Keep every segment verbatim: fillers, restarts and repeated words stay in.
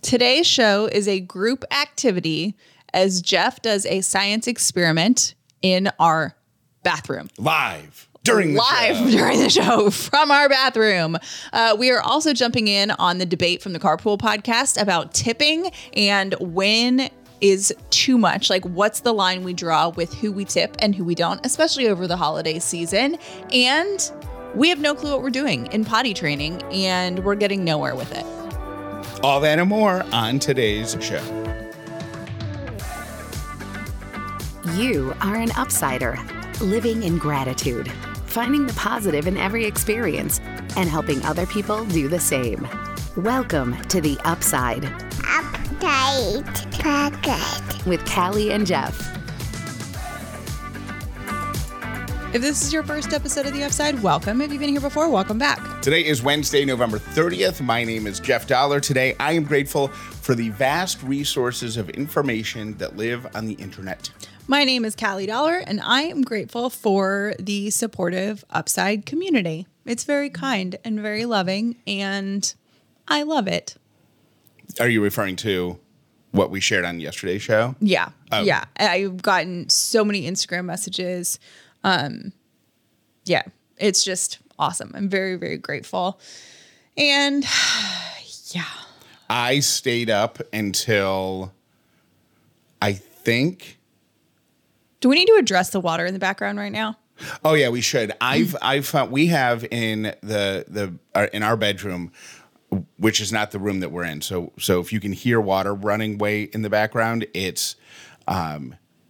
Today's show is a group activity as Jeff does a science experiment in our bathroom. Live. During the Live show. during the show from our bathroom. Uh, we are also jumping in on the debate from the Carpool podcast about tipping and when is too much. Like, what's the line we draw with who we tip and who we don't, especially over the holiday season. And we have no clue what we're doing in potty training, and we're getting nowhere with it. All that and more on today's show. You are an upsider, living in gratitude, finding the positive in every experience, and helping other people do the same. Welcome to The Upside. Upside Pocket. With Callie and Jeff. If this is your first episode of The Upside, welcome. If you've been here before, welcome back. Today is Wednesday, November thirtieth. My name is Jeff Dollar. Today, I am grateful for the vast resources of information that live on the internet. My name is Callie Dollar, and I am grateful for the supportive Upside community. It's very kind and very loving, and I love it. Are you referring to what we shared on yesterday's show? Yeah. Oh. Yeah. I've gotten so many Instagram messages. Um, yeah, it's just awesome. I'm very, very grateful. And yeah. I stayed up until I think. Do we need to address the water in the background right now? Oh yeah, we should. I've I've found we have in the the uh, in our bedroom, which is not the room that we're in. So so if you can hear water running way in the background, it's um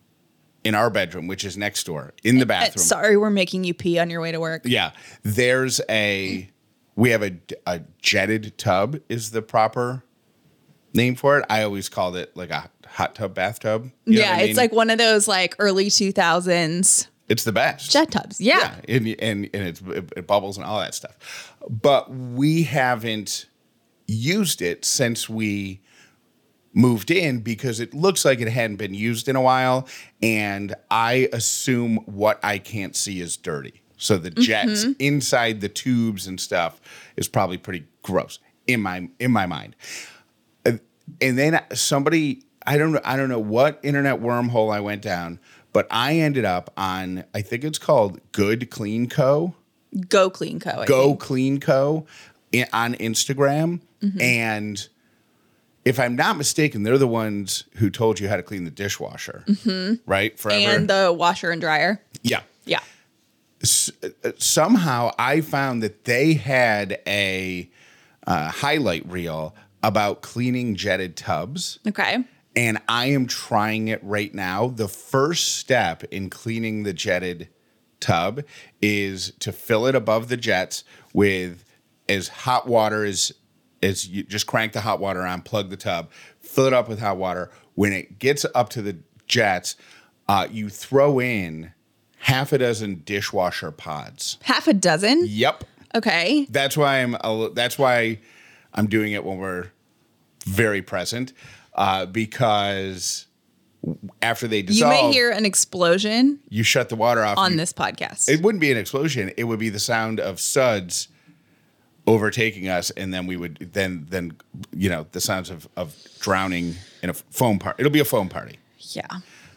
in our bedroom, which is next door in the bathroom. Sorry, we're making you pee on your way to work. Yeah, there's a we have a a jetted tub is the proper name for it. I always called it like a hot tub bathtub. You know Yeah, what I mean? it's like one of those like early two thousands It's the best. jet tubs. Yeah. Yeah, and and, and it's, it, it bubbles and all that stuff. But we haven't used it since we moved in because it looks like it hadn't been used in a while. And I assume what I can't see is dirty. So the jets mm-hmm. inside the tubes and stuff is probably pretty gross in my in my mind. And then somebody, I don't know, I don't know what internet wormhole I went down, but I ended up on, I think it's called Good Clean Co. Go Clean Co. I Go think. Clean Co. in, on Instagram. Mm-hmm. And if I'm not mistaken, they're the ones who told you how to clean the dishwasher, mm-hmm. right? Forever. And the washer and dryer. Yeah. Yeah. S- somehow I found that they had a uh, highlight reel about cleaning jetted tubs. Okay. And I am trying it right now. The first step in cleaning the jetted tub is to fill it above the jets with as hot water as as you just crank the hot water on, plug the tub, fill it up with hot water. When it gets up to the jets, uh, you throw in half a dozen dishwasher pods. Half a dozen? Yep. Okay. That's why I'm. A, that's why I'm doing it when we're very present, uh, because after they dissolve, You may hear an explosion you shut the water off on you, this podcast. It wouldn't be an explosion. It would be the sound of suds overtaking us, and then we would then then you know the sounds of, of drowning in a foam party. It'll be a foam party. Yeah.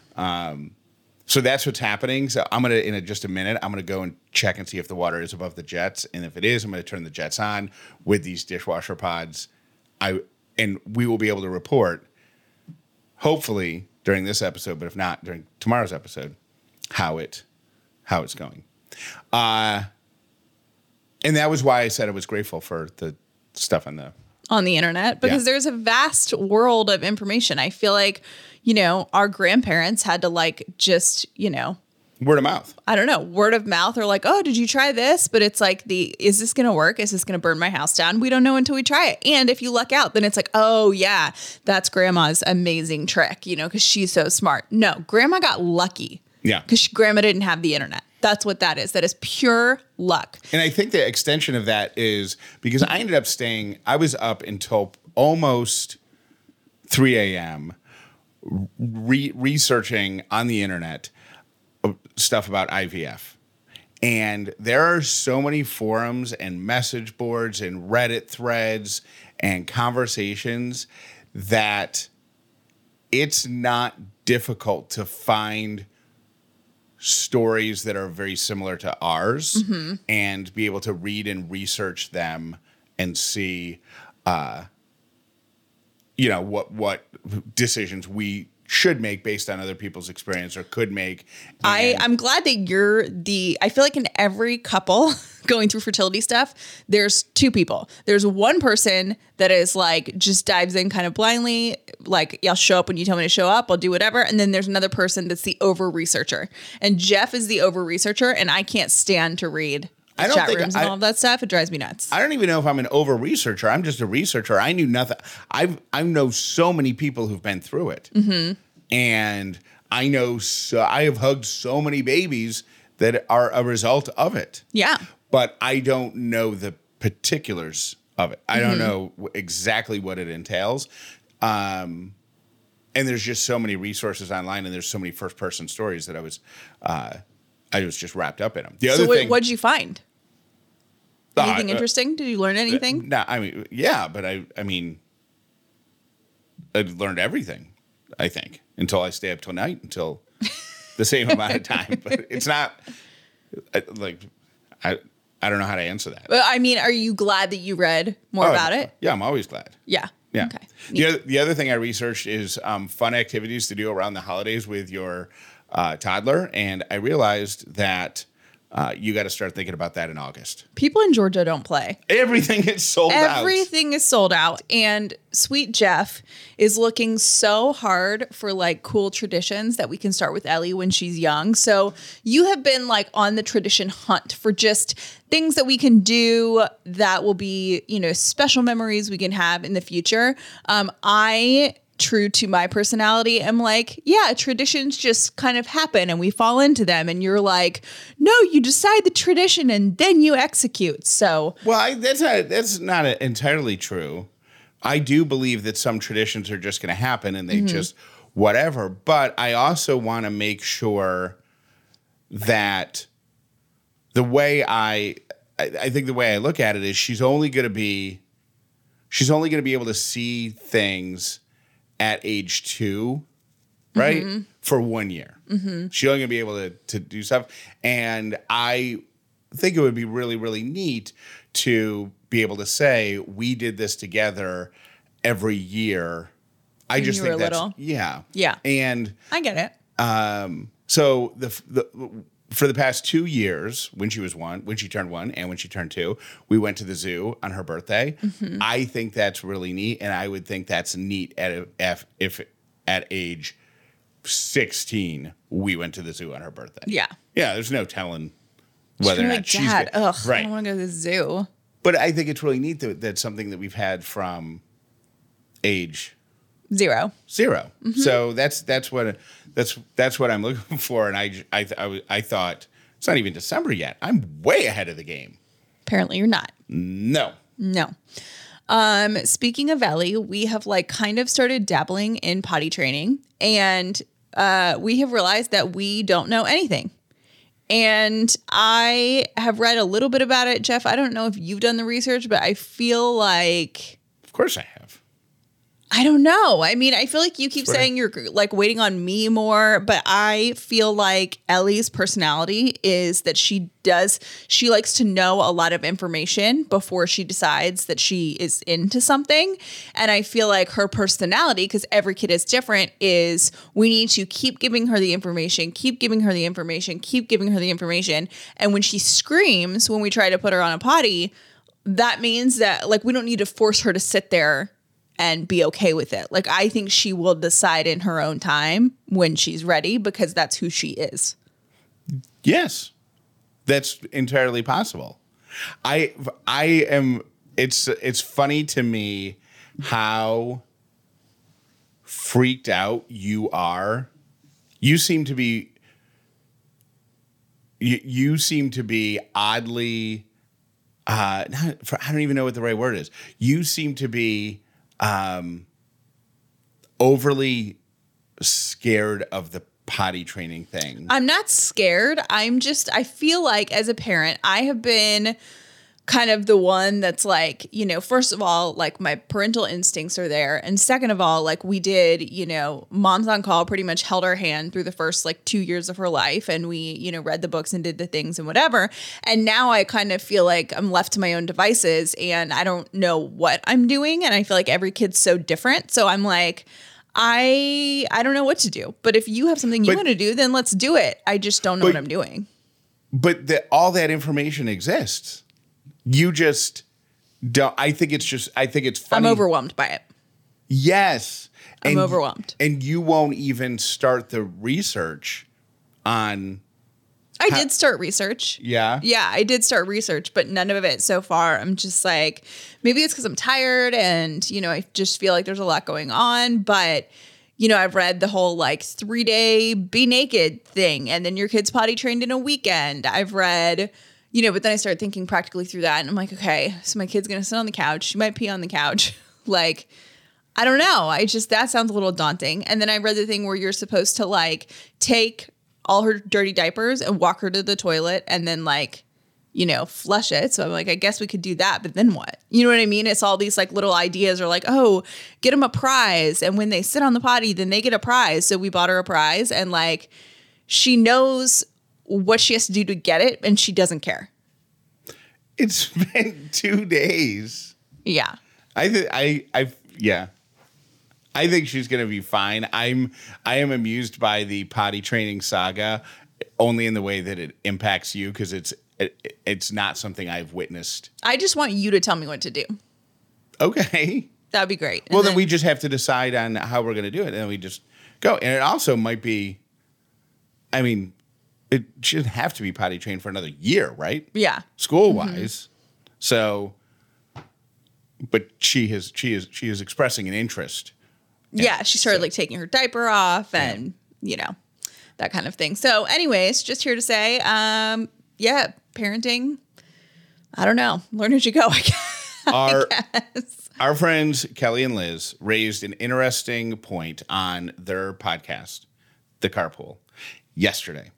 Um, so that's what's happening. So I'm gonna in a, just a minute. I'm gonna go and check and see if the water is above the jets, and if it is, I'm gonna turn the jets on with these dishwasher pods. I and we will be able to report, hopefully during this episode, but if not during tomorrow's episode, how it how it's going. Uh, and that was why I said I was grateful for the stuff on the on the internet, because Yeah. there's a vast world of information. I feel like, you know, our grandparents had to like just, you know, word of mouth. I don't know, word of mouth or like, oh, did you try this? But it's like the, is this going to work? Is this going to burn my house down? We don't know until we try it. And if you luck out, then it's like, oh yeah, that's grandma's amazing trick, you know, because she's so smart. No, grandma got lucky. Yeah. Because grandma didn't have the internet. That's what that is. That is pure luck. And I think the extension of that is because I ended up staying, I was up until almost three a.m. Re- researching on the internet stuff about I V F. And there are so many forums and message boards and Reddit threads and conversations that it's not difficult to find stories that are very similar to ours mm-hmm. and be able to read and research them and see, uh, you know, what what decisions we should make based on other people's experience or could make. I, I'm glad that you're the, I feel like in every couple going through fertility stuff, there's two people. There's one person that is like, just dives in kind of blindly. Like, I'll show up when you tell me to show up. I'll do whatever. And then there's another person that's the over researcher. And Jeff is the over researcher. And I can't stand to read I don't chat think rooms I, and all of that stuff. It drives me nuts. I don't even know if I'm an over researcher. I'm just a researcher. I knew nothing. I've I know so many people who've been through it, mm-hmm. and I know so I have hugged so many babies that are a result of it. Yeah, but I don't know the particulars of it. I mm-hmm. don't know exactly what it entails. Um, and there's just so many resources online, and there's so many first person stories that I was, uh, I was just wrapped up in them. The other so what, thing, what did you find? Anything uh, interesting? Did you learn anything? No, I mean, yeah, but I, I mean, I learned everything, I think, until I stay up till night until the same amount of time. But it's not like, I, I don't know how to answer that. Well, I mean, are you glad that you read more oh, about it? Yeah, I'm always glad. Yeah. Yeah. Okay. The other, the other thing I researched is um, fun activities to do around the holidays with your uh, toddler. And I realized that Uh, you got to start thinking about that in August. People in Georgia don't play. Everything is sold out. Everything is sold out. And sweet Jeff is looking so hard for like cool traditions that we can start with Ellie when she's young. So you have been like on the tradition hunt for just things that we can do that will be, you know, special memories we can have in the future. Um, I... true to my personality, I'm like, yeah, traditions just kind of happen and we fall into them. And you're like, no, you decide the tradition and then you execute. So, well, I, that's not that's not entirely true. I do believe that some traditions are just going to happen and they mm-hmm. just whatever. But I also want to make sure that the way I, I, I think the way I look at it is she's only going to be, she's only going to be able to see things at age two, right? Mm-hmm. For one year. Mm-hmm. She's only going to be able to, to do stuff. And I think it would be really, really neat to be able to say, we did this together every year. I when just you think were that's, little. yeah. Yeah. And I get it. Um, so the, the, for the past two years, when she was one, when she turned one and when she turned two, we went to the zoo on her birthday. Mm-hmm. I think that's really neat. And I would think that's neat at a, if, if at age sixteen, we went to the zoo on her birthday. Yeah. Yeah. There's no telling whether or like, not she's Dad, good. Ugh, right. I don't want to go to the zoo. But I think it's really neat that that's something that we've had from age Zero. Zero. Mm-hmm. So that's that's what that's that's what I'm looking for. And I, I I I thought it's not even December yet. I'm way ahead of the game. Apparently, you're not. No. No. Um, speaking of Ellie, we have like kind of started dabbling in potty training, and uh, we have realized that we don't know anything. And I have read a little bit about it, Jeff. I don't know if you've done the research, but I feel like, of course, I have. I don't know. I mean, I feel like you keep That's saying right. you're like waiting on me more, but I feel like Ellie's personality is that she does, she likes to know a lot of information before she decides that she is into something. And I feel like her personality, because every kid is different, is we need to keep giving her the information, keep giving her the information, keep giving her the information. And when she screams, when we try to put her on a potty, that means that like we don't need to force her to sit there and be okay with it. Like, I think she will decide in her own time when she's ready because that's who she is. Yes, that's entirely possible. I, I am, it's, it's funny to me how freaked out you are. You seem to be, you, you seem to be oddly, uh, not, for, I don't even know what the right word is. You seem to be, Um, overly scared of the potty training thing. I'm not scared. I'm just, I feel like as a parent, I have been kind of the one that's like, you know, first of all, like my parental instincts are there. And second of all, like we did, you know, Moms on Call pretty much held our hand through the first like two years of her life. And we, you know, read the books and did the things and whatever. And now I kind of feel like I'm left to my own devices and I don't know what I'm doing. And I feel like every kid's so different. So I'm like, I I don't know what to do. But if you have something you But- want to do, then let's do it. I just don't know But- what I'm doing. But the, all that information exists. You just don't. I think it's just. I think it's funny. I'm overwhelmed by it. Yes, I'm And- overwhelmed. and you won't even start the research on. I How- did start research. Yeah. Yeah, I did start research, but none of it so far. I'm just like, maybe it's because I'm tired and, you know, I just feel like there's a lot going on. But, you know, I've read the whole like three day be naked thing and then your kid's potty trained in a weekend. I've read, you know, but then I started thinking practically through that. And I'm like, okay, so my kid's going to sit on the couch. She might pee on the couch. Like, I don't know. I just, that sounds a little daunting. And then I read the thing where you're supposed to like take all her dirty diapers and walk her to the toilet and then like, you know, flush it. So I'm like, I guess we could do that, but then what? You know what I mean? It's all these like little ideas are like, oh, get them a prize. And when they sit on the potty, then they get a prize. So we bought her a prize and like, she knows what she has to do to get it and she doesn't care. It's been two days. Yeah. I think I I yeah. I think she's gonna be fine. I'm I am amused by the potty training saga, only in the way that it impacts you because it's it, it's not something I've witnessed. I just want you to tell me what to do. Okay. That'd be great. And Well, then, we just have to decide on how we're gonna do it, and then we just go. And it also might be. I mean, it shouldn't have to be potty trained for another year, right? Yeah. School wise, so. But she has she is she is expressing an interest. Yeah, she started like taking her diaper off and, you know, that kind of thing. So anyways, just here to say, um, yeah, parenting, I don't know. Learn as you go, I guess. Our, I guess. our friends Kelly and Liz raised an interesting point on their podcast, The Carpool, yesterday.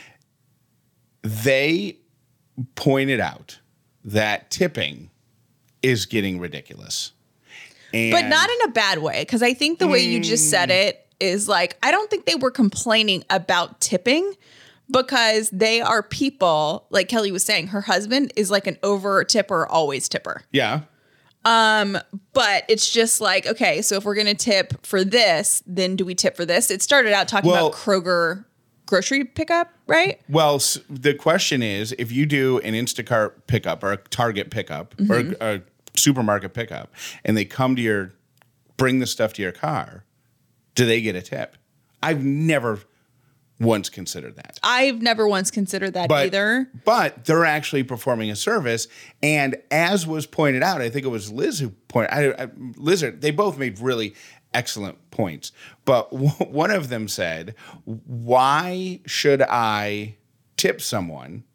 They pointed out that tipping is getting ridiculous. And But not in a bad way, because I think the way you just said it is like, I don't think they were complaining about tipping because they are people, like Kelly was saying, her husband is like an over tipper, always tipper. Yeah. But it's just like, okay, so if we're going to tip for this, then do we tip for this? It started out talking Well- about Kroger grocery pickup, right? Well, s- the question is, if you do an Instacart pickup or a Target pickup or a, a supermarket pickup, and they come to your, bring the stuff to your car, do they get a tip? I've never once considered that. I've never once considered that But, either. but they're actually performing a service. And as was pointed out, I think it was Liz who pointed I, I, Liz, they both made really excellent points. But w- one of them said, why should I tip someone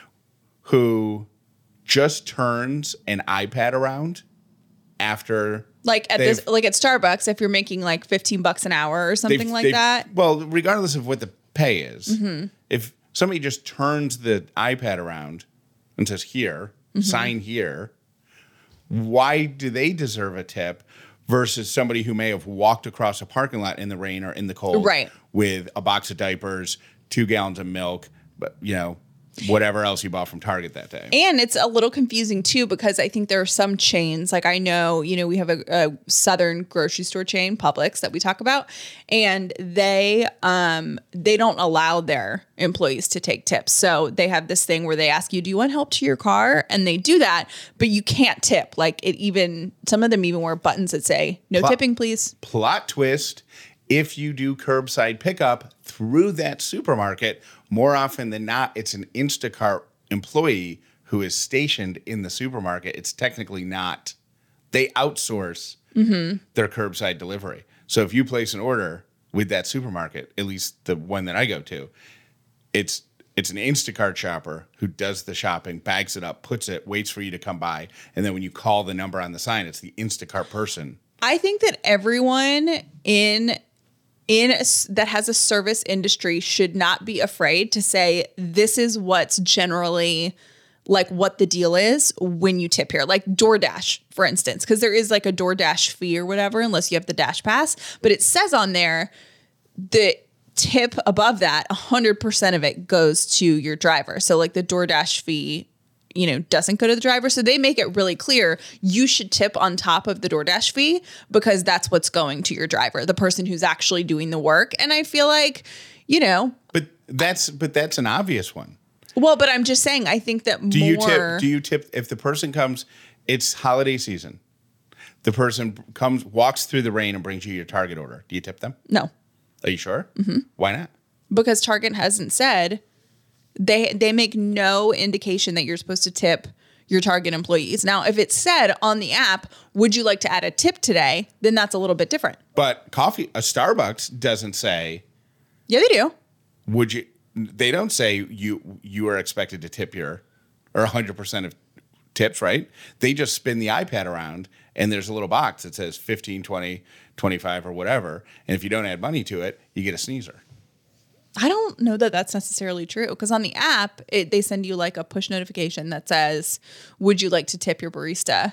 who just turns an iPad around after Like at this, they've- like at Starbucks, if you're making like fifteen bucks an hour or something they've- like they've- that. Well, regardless of what the pay is, Mm-hmm. if somebody just turns the iPad around and says here, Mm-hmm. sign here, why do they deserve a tip versus somebody who may have walked across a parking lot in the rain or in the cold Right. with a box of diapers, two gallons of milk, but you know, whatever else you bought from Target that day. And it's a little confusing too, because I think there are some chains, like I know, you know, we have a, a Southern grocery store chain, Publix, that we talk about, and they um they don't allow their employees to take tips. So they have this thing where they ask you, do you want help to your car? And they do that, but you can't tip. Like it even, some of them even wear buttons that say, no Plot- tipping, please. Plot twist, if you do curbside pickup through that supermarket, more often than not, it's an Instacart employee who is stationed in the supermarket. It's technically not. They outsource their curbside delivery. So if you place an order with that supermarket, at least the one that I go to, it's it's an Instacart shopper who does the shopping, bags it up, puts it, waits for you to come by, and then when you call the number on the sign, it's the Instacart person. I think that everyone in in a s that has a service industry should not be afraid to say this is what's generally like what the deal is when you tip here, like DoorDash, for instance, because there is like a DoorDash fee or whatever, unless you have the Dash Pass. But it says on there the tip above that, one hundred percent of it goes to your driver. So like the DoorDash fee, you know, doesn't go to the driver. So they make it really clear you should tip on top of the DoorDash fee because that's what's going to your driver, the person who's actually doing the work. And I feel like, you know, but that's but that's an obvious one. Well, but I'm just saying, I think that do more... you tip? Do you tip if the person comes? It's holiday season. The person comes, walks through the rain, and brings you your Target order. Do you tip them? No. Are you sure? Mm-hmm. Why not? Because Target hasn't said they they make no indication that you're supposed to tip your Target employees. Now, if it's said on the app, would you like to add a tip today? Then that's a little bit different. But coffee, a Starbucks doesn't say. Yeah, they do. Would you? They don't say you you are expected to tip your or one hundred percent of tips, right? They just spin the iPad around and there's a little box that says fifteen, twenty, twenty-five or whatever. And if you don't add money to it, you get a sneezer. I don't know that that's necessarily true because on the app, it, they send you like a push notification that says, would you like to tip your barista?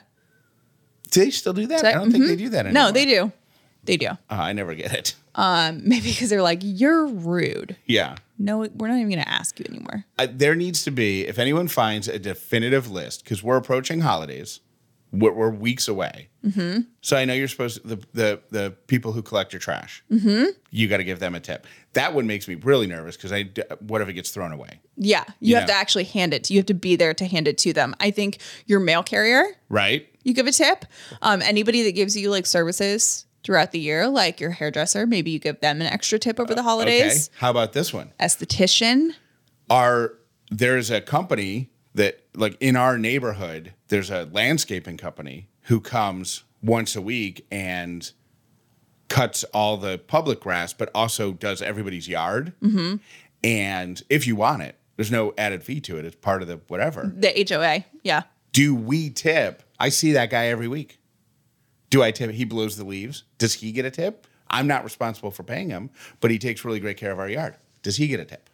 Do they still do that? So, I don't mm-hmm. think they do that anymore. No, they do. They do. Uh, I never get it. Um, maybe because they're like, you're rude. Yeah. No, we're not even going to ask you anymore. Uh, there needs to be, if anyone finds a definitive list, because we're approaching holidays, we're, we're weeks away. Mm-hmm. So I know you're supposed to, the, the, the people who collect your trash, mm-hmm. you got to give them a tip. That one makes me really nervous because I, what if it gets thrown away? Yeah. You, you have know? to actually hand it. You have to be there to hand it to them. I think your mail carrier, right? You give a tip. Um, anybody that gives you like services throughout the year, like your hairdresser, maybe you give them an extra tip over the holidays. Okay. How about this one? Esthetician. Our, there's a company that, like in our neighborhood, there's a landscaping company who comes once a week and cuts all the public grass, but also does everybody's yard. Mm-hmm. And if you want it, there's no added fee to it. It's part of the whatever. The H O A, yeah. Do we tip? I see that guy every week. Do I tip? He blows the leaves. Does he get a tip? I'm not responsible for paying him, but he takes really great care of our yard. Does he get a tip?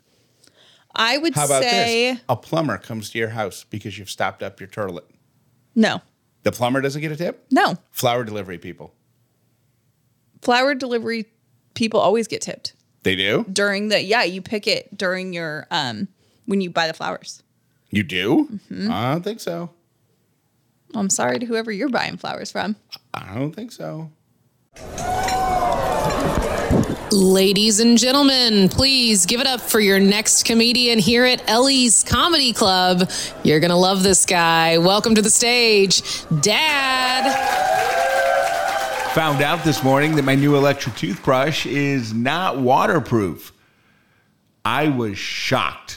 I would How about say... this? A plumber comes to your house because you've stopped up your toilet. No. The plumber doesn't get a tip? No. Flower delivery people. Flower delivery people always get tipped. They do? During the... Yeah, you pick it during your... um when you buy the flowers. You do? Mm-hmm. I don't think so. I'm sorry to whoever you're buying flowers from. I don't think so. Ladies and gentlemen, please give it up for your next comedian here at Ellie's Comedy Club. You're going to love this guy. Welcome to the stage, Dad. Found out this morning that my new electric toothbrush is not waterproof. I was shocked.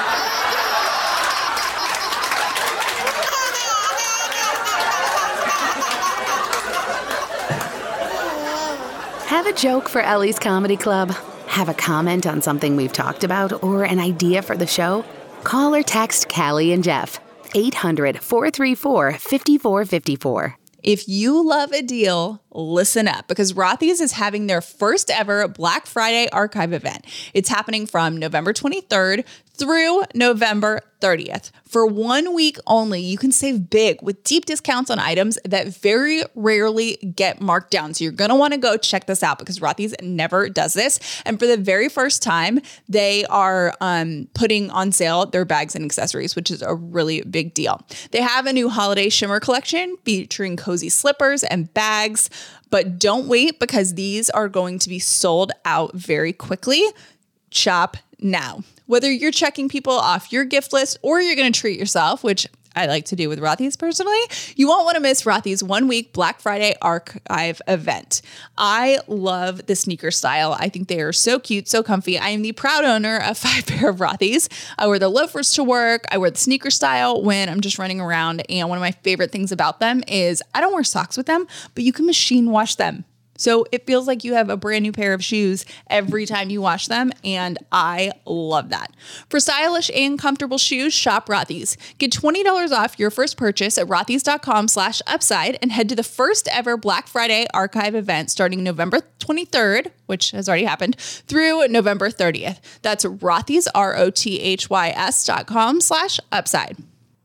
Have a joke for Ellie's Comedy Club? Have a comment on something we've talked about or an idea for the show? Call or text Callie and Jeff. eight hundred, four three four, five four five four. If you love a deal, listen up because Rothy's is having their first ever Black Friday archive event. It's happening from November twenty-third through November thirtieth. For one week only, you can save big with deep discounts on items that very rarely get marked down. So you're going to want to go check this out because Rothy's never does this. And for the very first time, they are um, putting on sale their bags and accessories, which is a really big deal. They have a new holiday shimmer collection featuring cozy slippers and bags, but don't wait because these are going to be sold out very quickly. Shop now. Whether you're checking people off your gift list or you're going to treat yourself, which I like to do with Rothy's personally, you won't want to miss Rothy's one week Black Friday archive event. I love the sneaker style. I think they are so cute, so comfy. I am the proud owner of five pair of Rothy's. I wear the loafers to work. I wear the sneaker style when I'm just running around. And one of my favorite things about them is I don't wear socks with them, but you can machine wash them. So it feels like you have a brand new pair of shoes every time you wash them, and I love that. For stylish and comfortable shoes, shop Rothy's. Get twenty dollars off your first purchase at rothys.com slash upside and head to the first ever Black Friday archive event starting November twenty-third, which has already happened, through November thirtieth. That's Rothys, R O T H Y S dot com slash upside.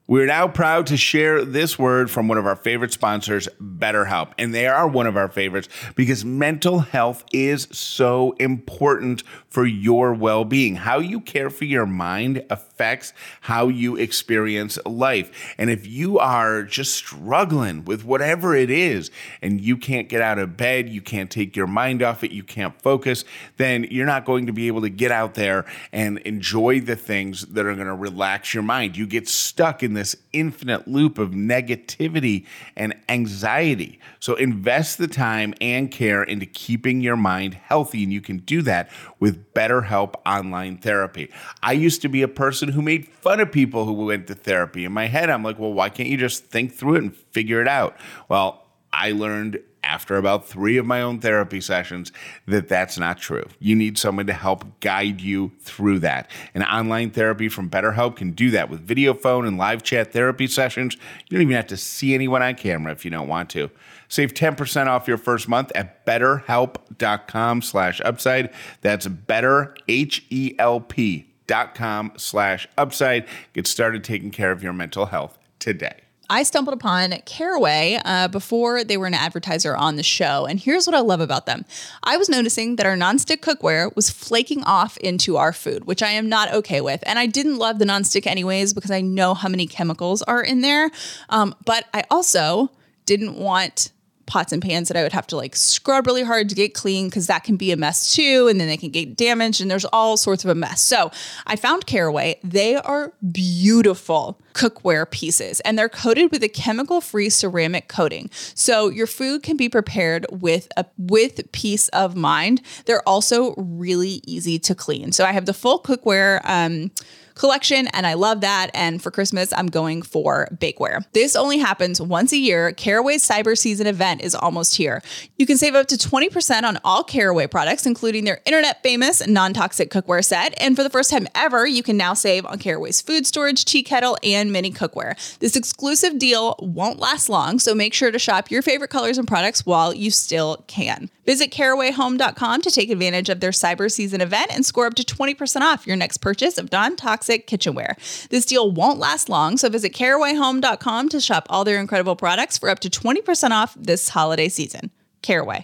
We're now proud to share this word from one of our favorite sponsors, BetterHelp. And they are one of our favorites because mental health is so important for your well-being. How you care for your mind affects how you experience life. And if you are just struggling with whatever it is and you can't get out of bed, you can't take your mind off it, you can't focus, then you're not going to be able to get out there and enjoy the things that are going to relax your mind. You get stuck in this infinite loop of negativity and anxiety. So invest the time and care into keeping your mind healthy, and you can do that with BetterHelp Online Therapy. I used to be a person who made fun of people who went to therapy. In my head, I'm like, well, why can't you just think through it and figure it out? Well, I learned after about three of my own therapy sessions that that's not true. You need someone to help guide you through that. And online therapy from BetterHelp can do that with video phone and live chat therapy sessions. You don't even have to see anyone on camera if you don't want to. Save ten percent off your first month at betterhelp.com slash upside. That's better, H E L P dot com slash upside. Get started taking care of your mental health today. I stumbled upon Caraway uh, before they were an advertiser on the show. And here's what I love about them. I was noticing that our nonstick cookware was flaking off into our food, which I am not okay with. And I didn't love the nonstick anyways, because I know how many chemicals are in there. Um, but I also didn't want pots and pans that I would have to like scrub really hard to get clean, because that can be a mess too. And then they can get damaged and there's all sorts of a mess. So I found Caraway. They are beautiful cookware pieces and they're coated with a chemical-free ceramic coating. So your food can be prepared with a with peace of mind. They're also really easy to clean. So I have the full cookware um collection, and I love that. And for Christmas, I'm going for bakeware. This only happens once a year. Caraway's Cyber Season event is almost here. You can save up to twenty percent on all Caraway products, including their internet famous non-toxic cookware set. And for the first time ever, you can now save on Caraway's food storage, tea kettle, and mini cookware. This exclusive deal won't last long, so make sure to shop your favorite colors and products while you still can. Visit caraway home dot com to take advantage of their Cyber Season event and score up to twenty percent off your next purchase of non-toxic kitchenware. This deal won't last long, so visit caraway home dot com to shop all their incredible products for up to twenty percent off this holiday season. Caraway.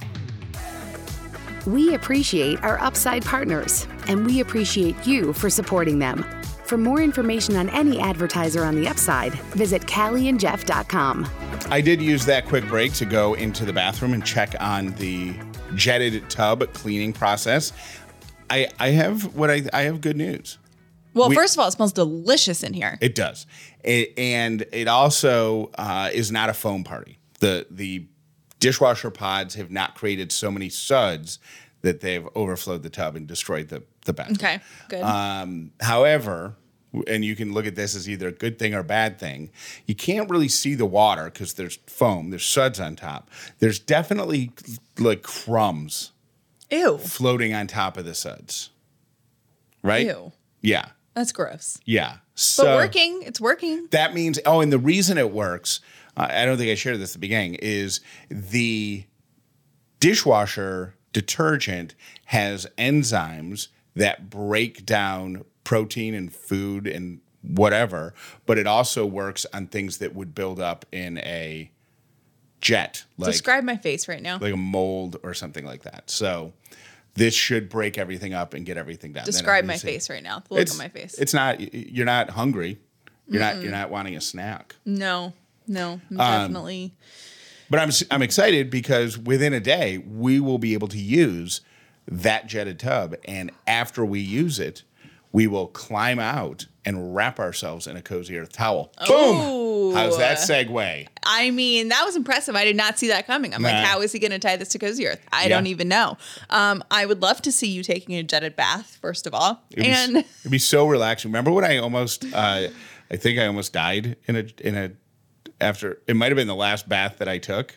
We appreciate our Upside partners, and we appreciate you for supporting them. For more information on any advertiser on the Upside, visit callie and jeff dot com. I did use that quick break to go into the bathroom and check on the jetted tub cleaning process. I, I have what I, I have good news. Well, We- first of all, it smells delicious in here. It does. It, and it also uh, is not a foam party. The the dishwasher pods have not created so many suds that they've overflowed the tub and destroyed the, the bathroom. Okay, good. Um, however, and you can look at this as either a good thing or a bad thing, you can't really see the water because there's foam, there's suds on top. There's definitely like crumbs Ew. floating on top of the suds. Right? Ew. Yeah. That's gross. Yeah. But So working, it's working. that means, oh, and the reason it works, uh, I don't think I shared this at the beginning, is the dishwasher detergent has enzymes that break down protein and food and whatever, but it also works on things that would build up in a jet, like, Describe my face right now. like a mold or something like that. So this should break everything up and get everything done. Then Describe my everybody's- face right now. The look It's, on my face. it's not, you're not hungry. You're not, you're not wanting a snack. No, no, Um, definitely. But I'm I'm excited because within a day we will be able to use that jetted tub, and after we use it, we will climb out and wrap ourselves in a Cozy Earth towel. Boom! How's that segue? I mean, that was impressive. I did not see that coming. I'm like, Nah. how is he going to tie this to Cozy Earth? I Yeah. don't even know. Um, I would love to see you taking a jetted bath, first of all. It'd be, and it'd be so relaxing. Remember when I almost, uh, I think I almost died in a in a after it might have been the last bath that I took.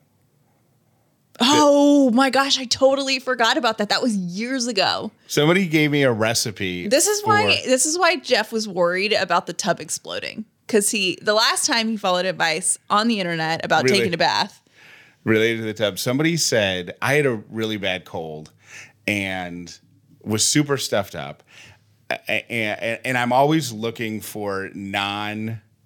oh my gosh, I totally forgot about that. That was years ago. Somebody gave me a recipe. This is why for- this is why Jeff was worried about the tub exploding. Because he the last time he followed advice on the internet about Really? taking a bath. related to the tub. Somebody said I had a really bad cold and was super stuffed up. And, and, and I'm always looking for non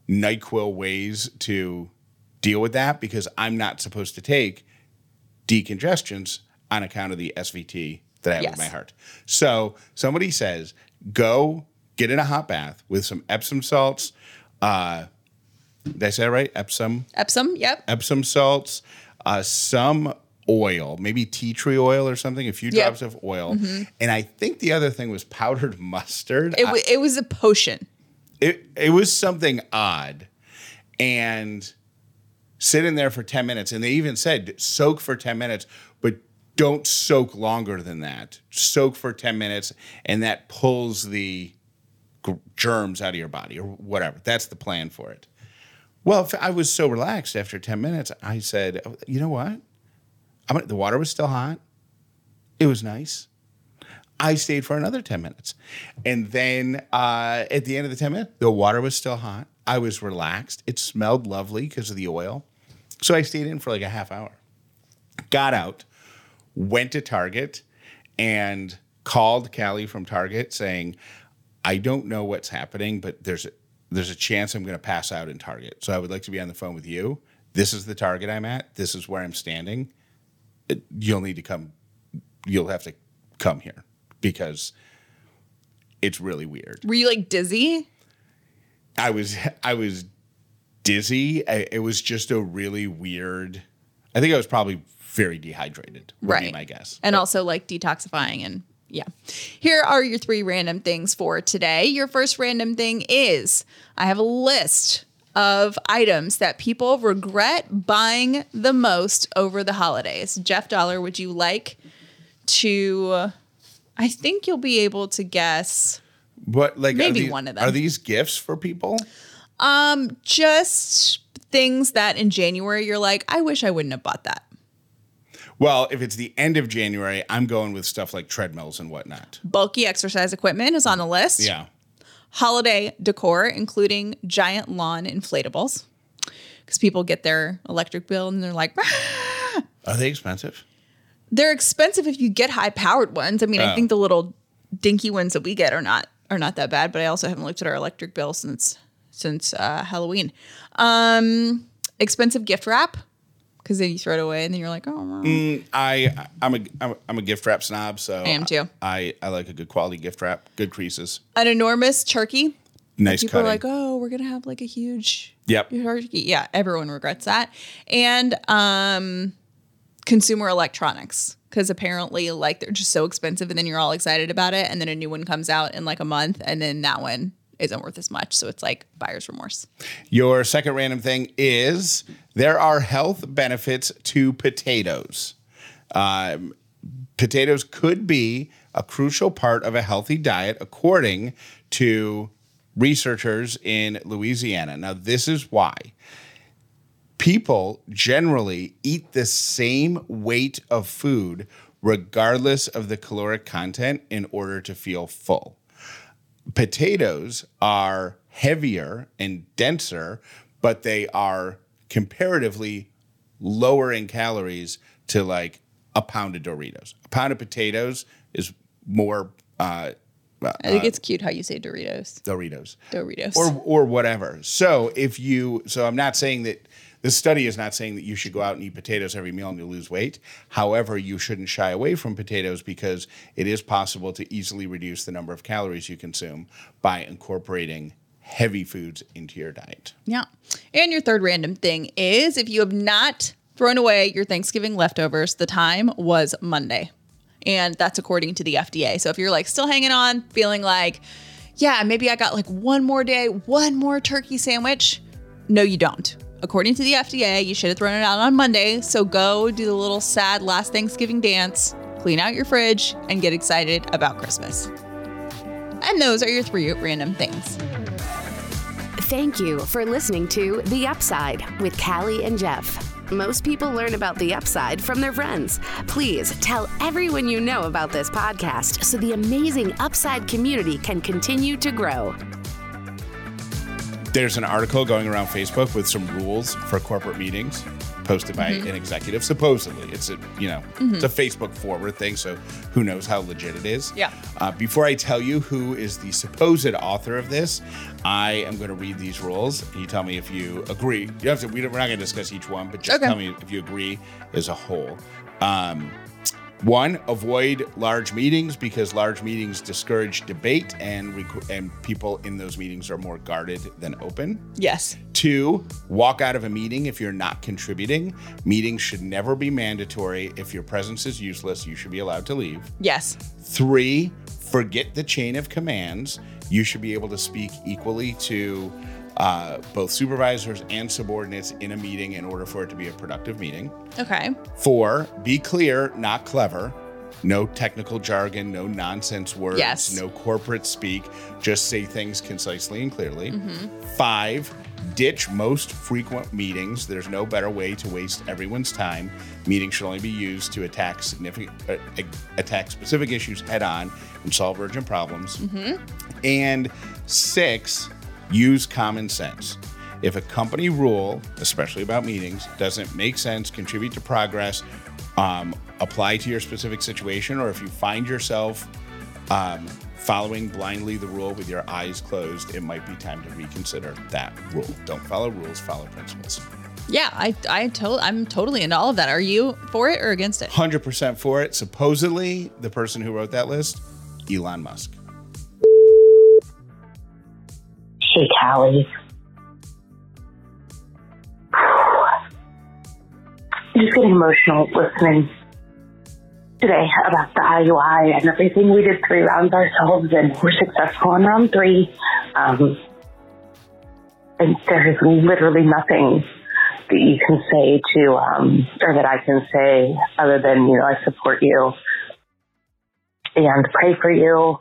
NyQuil ways to deal with that because I'm not supposed to take decongestants on account of the S V T that I have Yes. with my heart. So somebody says, go get in a hot bath with some Epsom salts. Uh, did I say that right? Epsom? Epsom, yep. Epsom salts, uh, some oil, maybe tea tree oil or something, a few Yep. drops of oil. And I think the other thing was powdered mustard. It, I- w- it was a potion. it it was something odd, and sit in there for ten minutes. And they even said soak for ten minutes, but don't soak longer than that. Soak for ten minutes, and that pulls the g- germs out of your body or whatever. That's the plan for it. Well, if I was so relaxed after ten minutes, I said, you know what? I'm gonna, the water was still hot. It was nice. I stayed for another ten minutes. And then uh, at the end of the ten minutes, the water was still hot. I was relaxed. It smelled lovely because of the oil. So I stayed in for like a half hour. Got out, went to Target, and called Callie from Target saying, I don't know what's happening, but there's a, there's a chance I'm going to pass out in Target. So I would like to be on the phone with you. This is the Target I'm at. This is where I'm standing. It- you'll need to come. You'll have to come here because it's really weird. Were you like dizzy? I was I was dizzy. I, it was just a really weird. I think I was probably very dehydrated. Would Right. be my guess. And also like detoxifying and yeah. Here are your three random things for today. Your first random thing is I have a list of items that people regret buying the most over the holidays. Jeff Dollar, would you like to I think you'll be able to guess But like, Maybe are these, one of them. Are these gifts for people? um just things that in January you're like, I wish I wouldn't have bought that. Well, if it's the end of January, I'm going with stuff like treadmills and whatnot. Bulky exercise equipment is on the list. Yeah. Holiday decor, including giant lawn inflatables. Because people get their electric bill and they're like, "Ah." Are they expensive? They're expensive if you get high powered ones. I mean, I Oh. think the little dinky ones that we get are not are not that bad, but I also haven't looked at our electric bill since since uh, Halloween. Um, expensive gift wrap. Because then you throw it away and then you're like, oh, well. I I'm a I'm a, I'm a gift wrap snob, so I am too. I, I like a good quality gift wrap, good creases, An enormous turkey. nice People cutting. are like, oh, we're gonna have like a huge Yep. turkey. Yeah, everyone regrets that. And um, consumer electronics, because apparently, like they're just so expensive, and then you're all excited about it, and then a new one comes out in like a month, and then that one isn't worth as much. So it's like buyer's remorse. Your second random thing is there are health benefits to potatoes. Um, potatoes could be a crucial part of a healthy diet, according to researchers in Louisiana. Now, this is why. People generally eat the same weight of food regardless of the caloric content in order to feel full. Potatoes are heavier and denser, but they are comparatively lower in calories to like a pound of Doritos. A pound of potatoes is more uh, I think it's cute how you say Doritos. Doritos. Doritos. Or or whatever. So if you so I'm not saying that this study is not saying that you should go out and eat potatoes every meal and you'll lose weight. However, you shouldn't shy away from potatoes because it is possible to easily reduce the number of calories you consume by incorporating heavy foods into your diet. Yeah. And your third random thing is if you have not thrown away your Thanksgiving leftovers, the time was Monday. And that's according to the F D A. So if you're like still hanging on, feeling like, yeah, maybe I got like one more day, one more turkey sandwich. No, you don't. According to the F D A, you should have thrown it out on Monday. So go do the little sad last Thanksgiving dance, clean out your fridge, and get excited about Christmas. And those are your three random things. Thank you for listening to The Upside with Callie and Jeff. Most people learn about The Upside from their friends. Please tell everyone you know about this podcast so the amazing Upside community can continue to grow. There's an article going around Facebook with some rules for corporate meetings. posted by mm-hmm. an executive, supposedly. It's a, you know, mm-hmm. it's a Facebook forward thing, so who knows how legit it is. Yeah. Uh, before I tell you who is the supposed author of this, I am going to read these rules. And you tell me if you agree. You have to, we don't, we're not going to discuss each one, but just okay. tell me if you agree as a whole. Um, One, avoid large meetings because large meetings discourage debate and rec- and people in those meetings are more guarded than open. Yes. Two, walk out of a meeting if you're not contributing. Meetings should never be mandatory. If your presence is useless, you should be allowed to leave. Yes. Three, forget the chain of commands. You should be able to speak equally to Uh, both supervisors and subordinates in a meeting in order for it to be a productive meeting. Okay. Four, be clear, not clever. No technical jargon, no nonsense words, yes. no corporate speak. Just say things concisely and clearly. Mm-hmm. Five, ditch most frequent meetings. There's no better way to waste everyone's time. Meetings should only be used to attack significant, uh, attack specific issues head on and solve urgent problems. Mm-hmm. And six, use common sense. If a company rule, especially about meetings, doesn't make sense, contribute to progress, um, apply to your specific situation, or if you find yourself um, following blindly the rule with your eyes closed, it might be time to reconsider that rule. Don't follow rules, follow principles. Yeah, I, I to- I'm totally into all of that. Are you for it or against it? one hundred percent for it. Supposedly, the person who wrote that list, Elon Musk. Hey, Callie. Just getting emotional listening today about the I U I and everything. We did three rounds ourselves and we're successful in round three. Um, and there is literally nothing that you can say to, um, or that I can say other than, you know, I support you and pray for you.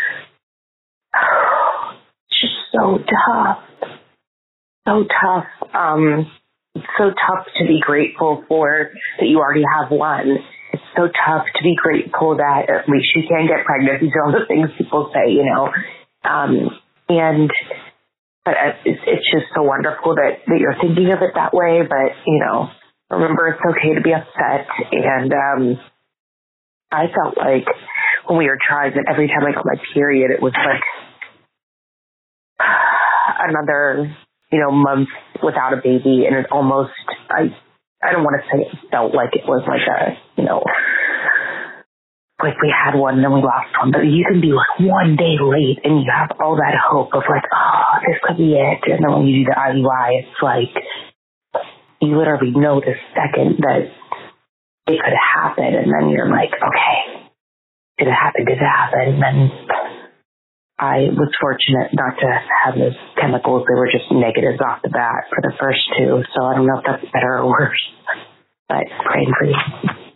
So tough, so tough. Um, it's so tough to be grateful for that you already have one. It's so tough to be grateful that at least you can get pregnant. These are all the things people say, you know. Um, and but it's, it's just so wonderful that, that you're thinking of it that way. But, you know, remember, it's okay to be upset. And um, I felt like when we were trying, that every time I got my period, it was like another, you know, month without a baby, and it almost, I, I don't want to say it felt like it was like a, you know, like we had one and then we lost one, but you can be like one day late and you have all that hope of like, oh, this could be it, and then when you do the I U I, it's like, you literally know the second that it could happen, and then you're like, okay, did it happen, did it happen, and then I was fortunate not to have those chemicals. They were just negatives off the bat for the first two. So I don't know if that's better or worse, but praying for you.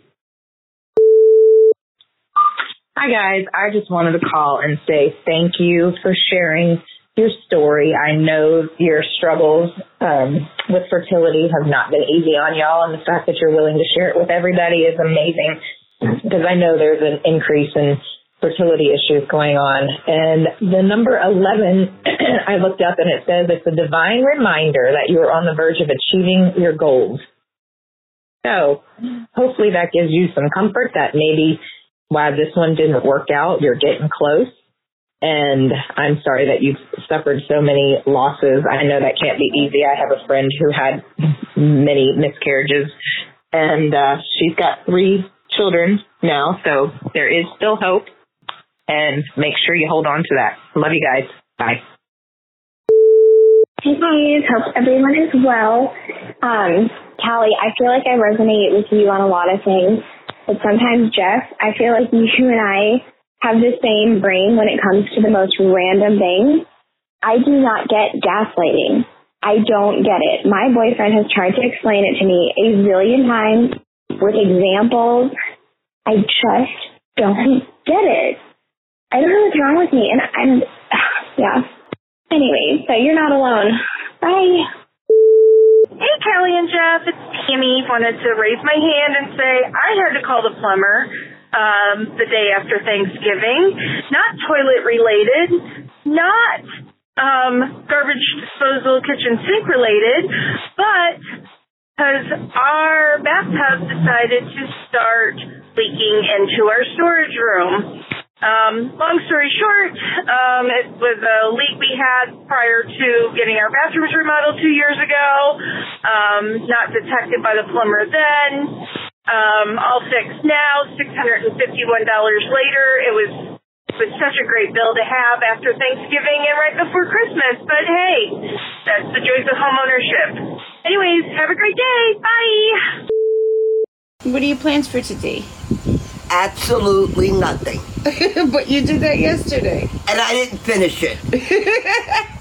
Hi, guys. I just wanted to call and say thank you for sharing your story. I know your struggles um, with fertility have not been easy on y'all, and the fact that you're willing to share it with everybody is amazing, because I know there's an increase in fertility issues going on. And the number eleven, I looked up and it says it's a divine reminder that you are on the verge of achieving your goals. So hopefully that gives you some comfort that maybe while this one didn't work out, you're getting close. And I'm sorry that you've suffered so many losses. I know that can't be easy. I have a friend who had many miscarriages, and uh, she's got three children now. So there is still hope. And make sure you hold on to that. Love you guys. Bye. Hey guys, hope everyone is well. Um, Callie, I feel like I resonate with you on a lot of things, but sometimes, Jeff, I feel like you and I have the same brain when it comes to the most random things. I do not get gaslighting. I don't get it. My boyfriend has tried to explain it to me a zillion times with examples. I just don't get it. I don't know what's wrong with me, and I'm, yeah. Anyway, so you're not alone. Bye. Hey, Callie and Jeff, it's Tammy. Wanted to raise my hand and say I had to call the plumber um, the day after Thanksgiving. Not toilet related, not um, garbage disposal, kitchen sink related, but because our bathtub decided to start leaking into our storage room. Um, long story short, um, it was a leak we had prior to getting our bathrooms remodeled two years ago, um, not detected by the plumber then, um, all fixed now, six hundred fifty-one dollars later. It was, it was such a great bill to have after Thanksgiving and right before Christmas, but hey, that's the joys of homeownership. Anyways, have a great day. Bye. What are your plans for today? Absolutely nothing. But you did that yesterday. And I didn't finish it.